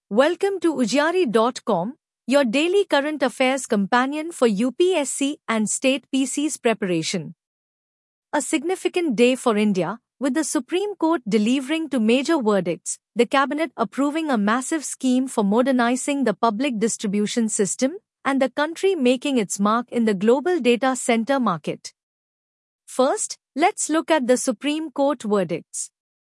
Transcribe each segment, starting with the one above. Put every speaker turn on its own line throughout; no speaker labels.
Welcome to Ujjari.com, your daily current affairs companion for UPSC and state PC's preparation. A significant day for India, with the Supreme Court delivering two major verdicts, the Cabinet approving a massive scheme for modernizing the public distribution system, and the country making its mark in the global data center market. First, let's look at the Supreme Court verdicts.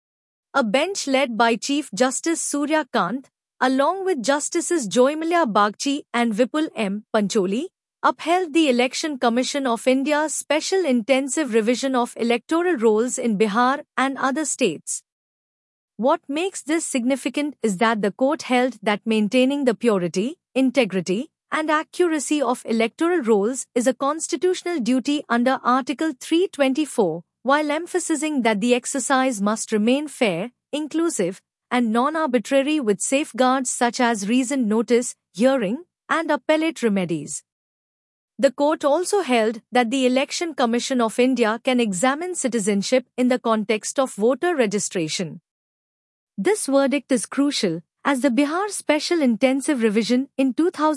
A bench led by Chief Justice Surya Kant, along with Justices Joymalia Bagchi and Vipul M. Pancholi, upheld the Election Commission of India's special intensive revision of electoral rolls in Bihar and other states. What makes this significant is that the court held that maintaining the purity, integrity, and accuracy of electoral rolls is a constitutional duty under Article 324, while emphasizing that the exercise must remain fair, inclusive, and non-arbitrary with safeguards such as reasoned notice, hearing, and appellate remedies. The court also held that the Election Commission of India can examine citizenship in the context of voter registration. This verdict is crucial, as the Bihar Special Intensive Revision in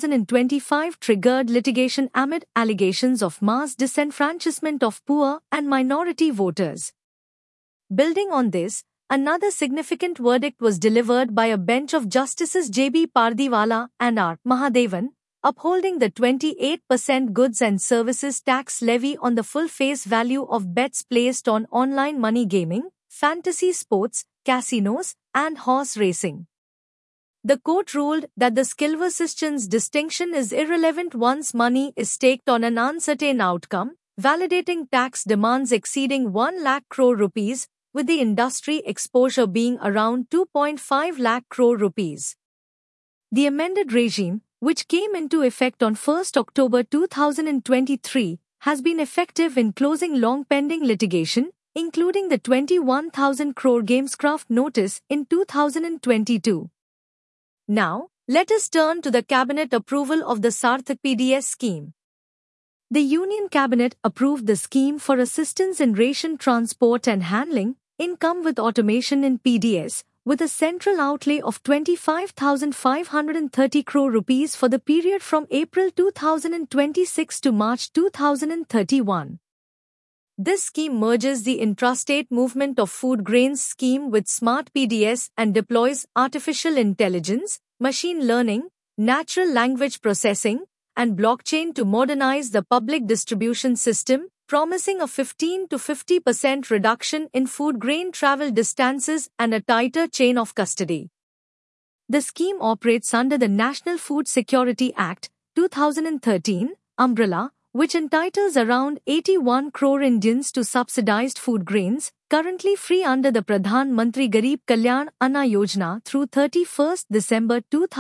2025 triggered litigation amid allegations of mass disenfranchisement of poor and minority voters. Building on this, another significant verdict was delivered by a bench of Justices J.B. Pardiwala and R. Mahadevan, upholding the 28% goods and services tax levy on the full face value of bets placed on online money gaming, fantasy sports, casinos, and horse racing. The court ruled that the skill versus distinction is irrelevant once money is staked on an uncertain outcome, validating tax demands exceeding 1 lakh crore rupees, with the industry exposure being around 2.5 lakh crore rupees. The amended regime, which came into effect on 1 October 2023, has been effective in closing long-pending litigation, including the 21,000 crore Gamescraft notice in 2022. Now, let us turn to the Cabinet approval of the Sarthak PDS scheme. The Union Cabinet approved the scheme for assistance in ration transport and handling, income with automation in PDS, with a central outlay of 25,530 crore rupees for the period from April 2026 to March 2031. This scheme merges the intrastate movement of food grains scheme with Smart PDS and deploys artificial intelligence, machine learning, natural language processing, and blockchain to modernize the public distribution system, promising a 15 to 50% reduction in food grain travel distances and a tighter chain of custody. The scheme operates under the National Food Security Act, 2013, umbrella, which entitles around 81 crore Indians to subsidized food grains, currently free under the Pradhan Mantri Garib Kalyan Anna Yojana through 31 December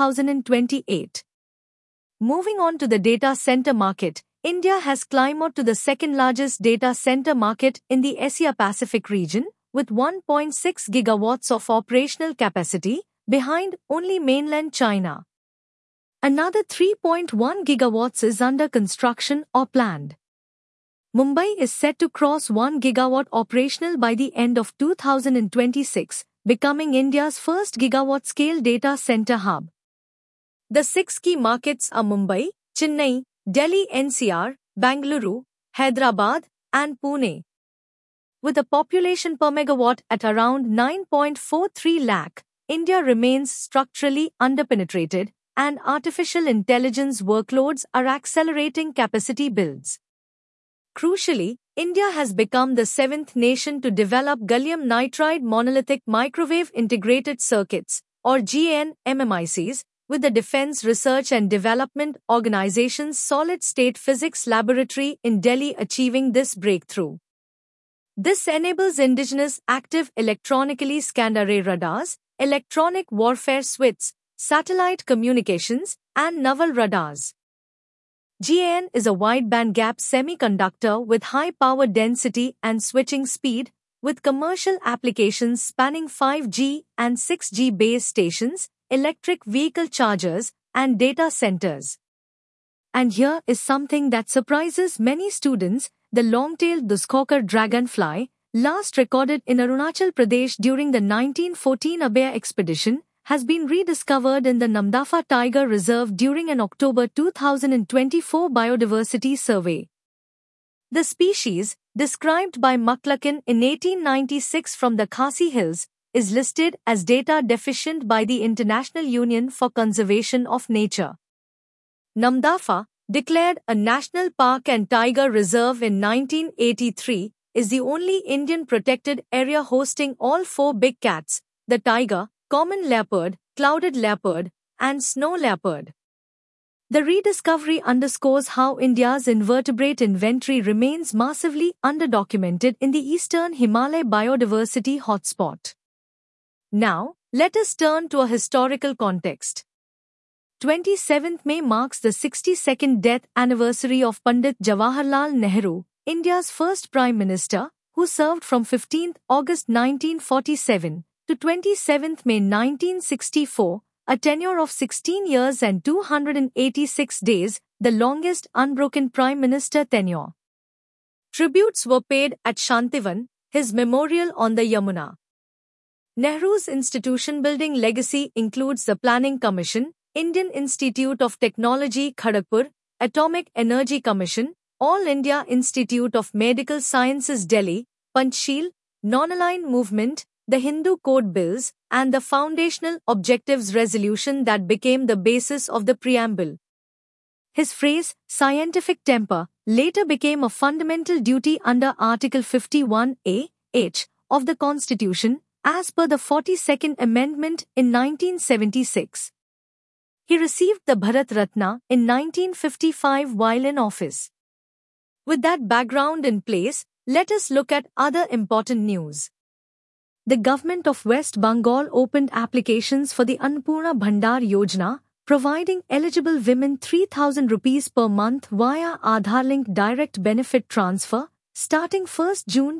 2028. Moving on to the data center market, India has climbed to the second-largest data center market in the Asia-Pacific region, with 1.6 gigawatts of operational capacity, behind only mainland China. Another 3.1 gigawatts is under construction or planned. Mumbai is set to cross 1 gigawatt operational by the end of 2026, becoming India's first gigawatt-scale data center hub. The 6 key markets are Mumbai, Chennai, Delhi NCR, Bangalore, Hyderabad, and Pune. With a population per megawatt at around 9.43 lakh, India remains structurally underpenetrated, and artificial intelligence workloads are accelerating capacity builds. Crucially, India has become the 7th nation to develop gallium nitride monolithic microwave integrated circuits, or GaN MMICs, with the Defense Research and Development Organization's Solid-State Physics Laboratory in Delhi achieving this breakthrough. This enables indigenous active electronically scanned array radars, electronic warfare suites, satellite communications, and naval radars. GaN is a wide bandgap semiconductor with high power density and switching speed, with commercial applications spanning 5G and 6G base stations, electric vehicle chargers, and data centers. And here is something that surprises many students: the long-tailed Duskokar dragonfly, last recorded in Arunachal Pradesh during the 1914 Abaya expedition, has been rediscovered in the Namdapha Tiger Reserve during an October 2024 biodiversity survey. The species, described by McLuchan in 1896 from the Khasi Hills, is listed as data deficient by the International Union for Conservation of Nature. Namdapha, declared a national park and tiger reserve in 1983, is the only Indian protected area hosting all four big cats: the tiger, common leopard, clouded leopard, and snow leopard. The rediscovery underscores how India's invertebrate inventory remains massively underdocumented in the eastern Himalaya biodiversity hotspot. Now, let us turn to a historical context. 27th May marks the 62nd death anniversary of Pandit Jawaharlal Nehru, India's first Prime Minister, who served from 15th August 1947 to 27th May 1964, a tenure of 16 years and 286 days, the longest unbroken Prime Minister tenure. Tributes were paid at Shantivan, his memorial on the Yamuna. Nehru's institution-building legacy includes the Planning Commission, Indian Institute of Technology Kharagpur, Atomic Energy Commission, All India Institute of Medical Sciences Delhi, Panchsheel, Non-Aligned Movement, the Hindu Code Bills, and the Foundational Objectives Resolution that became the basis of the preamble. His phrase, scientific temper, later became a fundamental duty under Article 51A(h) of the Constitution, as per the 42nd Amendment in 1976. He received the Bharat Ratna in 1955 while in office. With that background in place, let us look at other important news. The government of West Bengal opened applications for the Annapurna Bhandar Yojana, providing eligible women 3,000 rupees per month via Aadhaar-linked direct benefit transfer, starting 1st June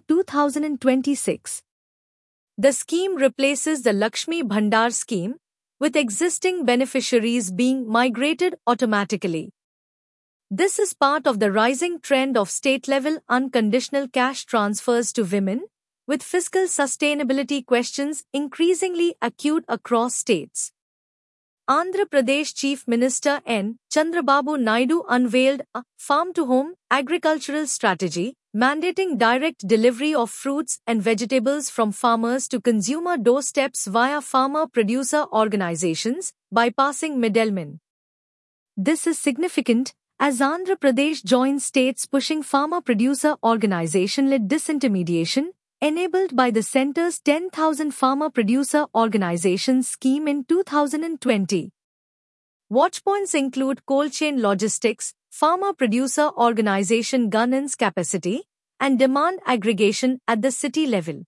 2026. The scheme replaces the Lakshmi Bhandar scheme, with existing beneficiaries being migrated automatically. This is part of the rising trend of state-level unconditional cash transfers to women, with fiscal sustainability questions increasingly acute across states. Andhra Pradesh Chief Minister N. Chandrababu Naidu unveiled a farm-to-home agricultural strategy, mandating direct delivery of fruits and vegetables from farmers to consumer doorsteps via farmer-producer organizations, bypassing middlemen. This is significant, as Andhra Pradesh joins states pushing farmer-producer organization-led disintermediation, enabled by the centre's 10,000 farmer-producer organizations scheme in 2020. Watchpoints include cold chain logistics, farmer-producer organization governance capacity, and demand aggregation at the city level.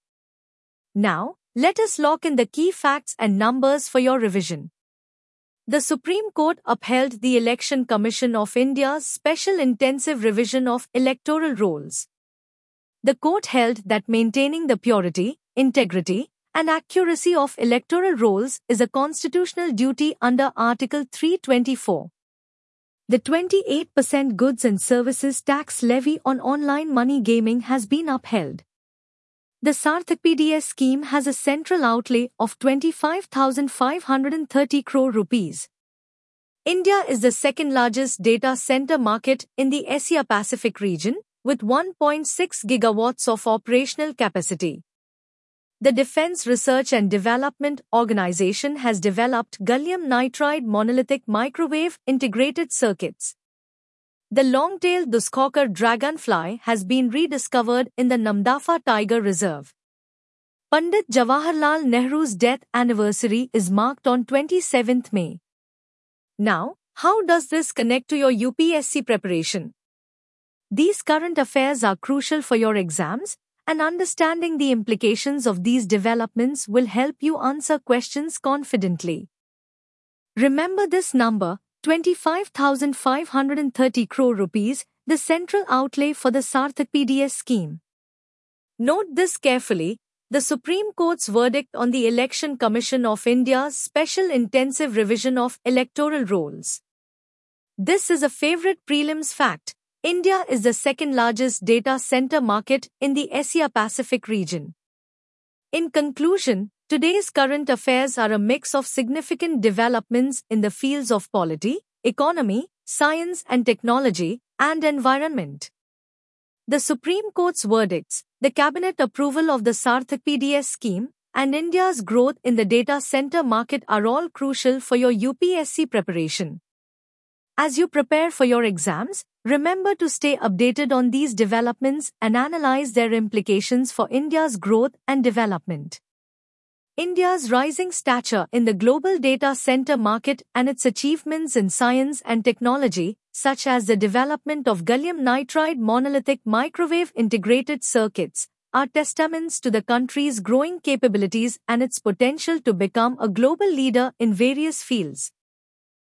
Now, let us lock in the key facts and numbers for your revision. The Supreme Court upheld the Election Commission of India's special intensive revision of electoral rolls. The court held that maintaining the purity, integrity, and accuracy of electoral rolls is a constitutional duty under Article 324. The 28% goods and services tax levy on online money gaming has been upheld. The Sarthak PDS scheme has a central outlay of 25,530 crore rupees. India is the second largest data center market in the Asia-Pacific region, with 1.6 gigawatts of operational capacity. The Defense Research and Development Organization has developed gallium nitride monolithic microwave integrated circuits. The long-tailed Duskokar dragonfly has been rediscovered in the Namdapha Tiger Reserve. Pandit Jawaharlal Nehru's death anniversary is marked on 27th May. Now, how does this connect to your UPSC preparation? These current affairs are crucial for your exams, and understanding the implications of these developments will help you answer questions confidently. Remember this number, 25,530 crore rupees, the central outlay for the Sarthak PDS scheme. Note this carefully, the Supreme Court's verdict on the Election Commission of India's special intensive revision of electoral rolls. This is a favorite prelims fact. India is the second largest data center market in the Asia-Pacific region. In conclusion, Today's current affairs are a mix of significant developments in the fields of polity, economy, science and technology, and environment. The Supreme Court's verdicts, the cabinet approval of the Sarthak PDS scheme, and India's growth in the data center market are all crucial for your UPSC preparation. As you prepare for your exams, remember to stay updated on these developments and analyze their implications for India's growth and development. India's rising stature in the global data center market and its achievements in science and technology, such as the development of gallium nitride monolithic microwave integrated circuits, are testaments to the country's growing capabilities and its potential to become a global leader in various fields.